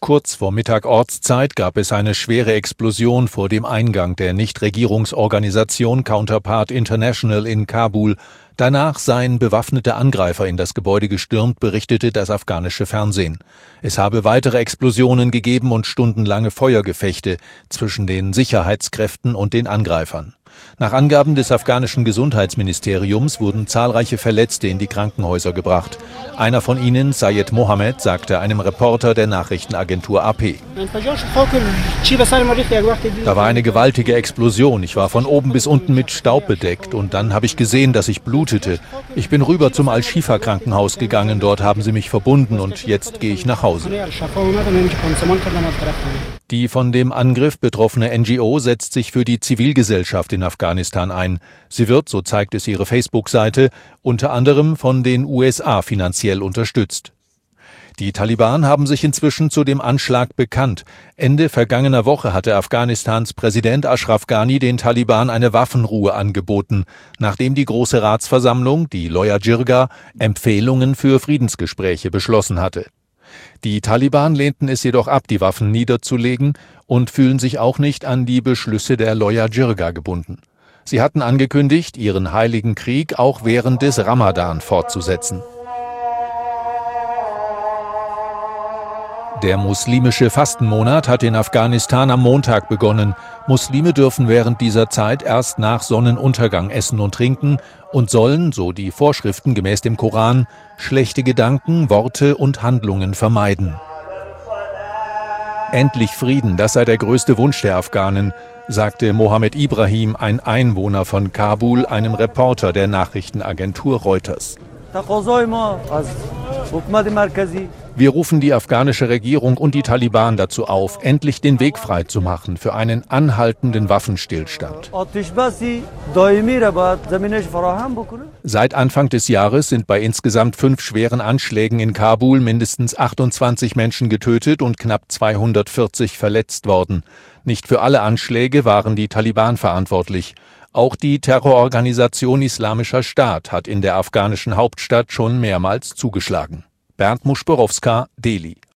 Kurz vor Mittag Ortszeit gab es eine schwere Explosion vor dem Eingang der Nichtregierungsorganisation Counterpart International in Kabul. Danach seien bewaffnete Angreifer in das Gebäude gestürmt, berichtete das afghanische Fernsehen. Es habe weitere Explosionen gegeben und stundenlange Feuergefechte zwischen den Sicherheitskräften und den Angreifern. Nach Angaben des afghanischen Gesundheitsministeriums wurden zahlreiche Verletzte in die Krankenhäuser gebracht. Einer von ihnen, Syed Mohammed, sagte einem Reporter der Nachrichtenagentur AP: Da war eine gewaltige Explosion. Ich war von oben bis unten mit Staub bedeckt und dann habe ich gesehen, dass ich blutete. Ich bin rüber zum Al-Shifa-Krankenhaus gegangen, dort haben sie mich verbunden und jetzt gehe ich nach Hause. Die von dem Angriff betroffene NGO setzt sich für die Zivilgesellschaft in Afghanistan ein. Sie wird, so zeigt es ihre Facebook-Seite, unter anderem von den USA finanziell unterstützt. Die Taliban haben sich inzwischen zu dem Anschlag bekannt. Ende vergangener Woche hatte Afghanistans Präsident Ashraf Ghani den Taliban eine Waffenruhe angeboten, nachdem die Große Ratsversammlung, die Loya Jirga, Empfehlungen für Friedensgespräche beschlossen hatte. Die Taliban lehnten es jedoch ab, die Waffen niederzulegen und fühlen sich auch nicht an die Beschlüsse der Loya Jirga gebunden. Sie hatten angekündigt, ihren heiligen Krieg auch während des Ramadan fortzusetzen. Der muslimische Fastenmonat hat in Afghanistan am Montag begonnen. Muslime dürfen während dieser Zeit erst nach Sonnenuntergang essen und trinken und sollen, so die Vorschriften gemäß dem Koran, schlechte Gedanken, Worte und Handlungen vermeiden. Endlich Frieden, das sei der größte Wunsch der Afghanen, sagte Mohammed Ibrahim, ein Einwohner von Kabul, einem Reporter der Nachrichtenagentur Reuters. Wir rufen die afghanische Regierung und die Taliban dazu auf, endlich den Weg freizumachen für einen anhaltenden Waffenstillstand. Seit Anfang des Jahres sind bei insgesamt 5 schweren Anschlägen in Kabul mindestens 28 Menschen getötet und knapp 240 verletzt worden. Nicht für alle Anschläge waren die Taliban verantwortlich. Auch die Terrororganisation Islamischer Staat hat in der afghanischen Hauptstadt schon mehrmals zugeschlagen. Bernd Muschborowska, Delhi.